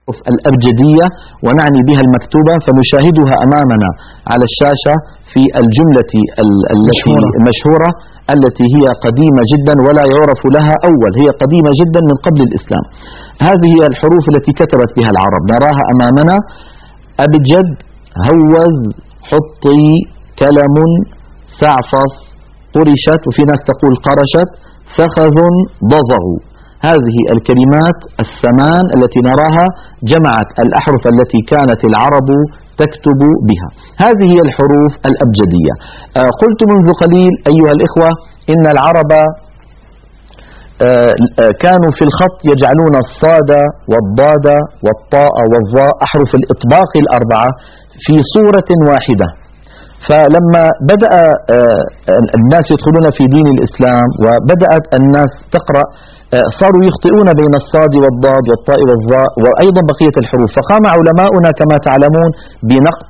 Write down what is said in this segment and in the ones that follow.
الأبجدية ونعني بها المكتوبة، فنشاهدها أمامنا على الشاشة في الجملة التي مشهورة التي هي قديمة جدا ولا يعرف لها أول، هي قديمة جدا من قبل الإسلام. هذه هي الحروف التي كتبت بها العرب، نراها أمامنا: أبجد، هوز، حطي، كلم، سعفص، قرشت، وفي ناس تقول قرشت، فخذ، ضضغ. هذه الكلمات الثمان التي نراها جمعت الأحرف التي كانت العرب تكتب بها. هذه هي الحروف الأبجدية. قلت منذ قليل أيها الإخوة إن العرب كانوا في الخط يجعلون الصاد والضاد والطاء والظاء أحرف الإطباق الأربعة في صورة واحدة. فلما بدأ الناس يدخلون في دين الإسلام وبدأت الناس تقرأ صاروا يخطئون بين الصاد والضاد والطاء والظاء وأيضا بقية الحروف، فقام علماؤنا كما تعلمون بنقط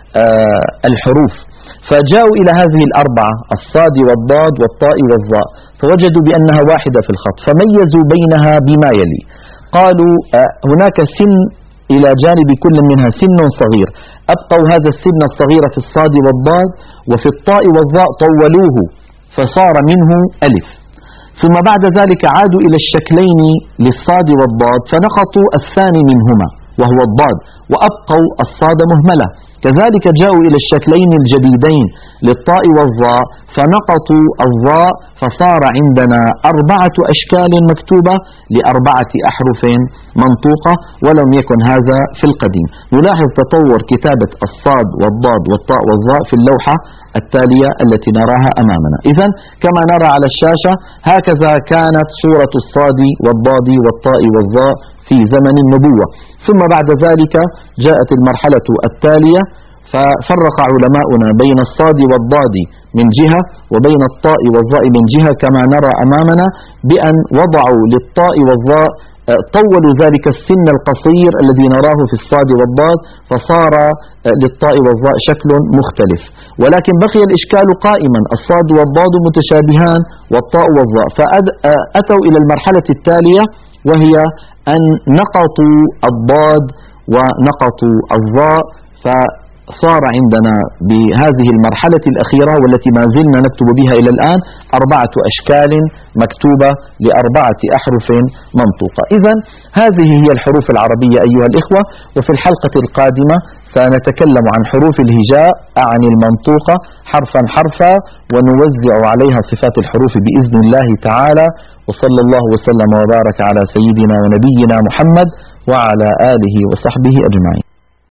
الحروف، فجاءوا إلى هذه الأربعة: الصاد والضاد والطاء والظاء، فوجدوا بأنها واحدة في الخط، فميزوا بينها بما يلي: قالوا هناك سن إلى جانب كل منها سن صغير، أبقوا هذا السن الصغير في الصاد والضاد، وفي الطاء والظاء طولوه فصار منه ألف. ثم بعد ذلك عادوا إلى الشكلين للصاد والضاد فنقطوا الثاني منهما وهو الضاد وأبقوا الصاد مهملة. كذلك جاءوا إلى الشكلين الجديدين للطاء والظاء فنقطوا الظاء فصار عندنا 4 أشكال مكتوبة ل4 أحرف منطوقة، ولم يكن هذا في القديم. نلاحظ تطور كتابة الصاد والضاد والطاء والظاء في اللوحة التالية التي نراها أمامنا. إذن كما نرى على الشاشة هكذا كانت صورة الصاد والضاد والطاء والظاء في زمن النبوة. ثم بعد ذلك جاءت المرحلة التالية ففرق علماؤنا بين الصاد والضاد من جهة وبين الطاء والظاء من جهة كما نرى أمامنا، بأن وضعوا للطاء والظاء طولوا ذلك السن القصير الذي نراه في الصاد والضاد فصار للطاء والظاء شكل مختلف، ولكن بقي الإشكال قائما: الصاد والضاد متشابهان والطاء والظاء. فأتوا إلى المرحلة التالية وهي أن نقطوا الضاد ونقطوا الظاء، فصار عندنا بهذه المرحلة الأخيرة والتي ما زلنا نكتب بها إلى الآن 4 أشكال مكتوبة ل4 أحرف منطوقة. إذن هذه هي الحروف العربية أيها الإخوة. وفي الحلقة القادمة سنتكلم عن حروف الهجاء عن المنطوقة حرفا حرفا، ونوزع عليها صفات الحروف بإذن الله تعالى. وصلى الله وسلم وبارك على سيدنا ونبينا محمد وعلى آله وصحبه أجمعين.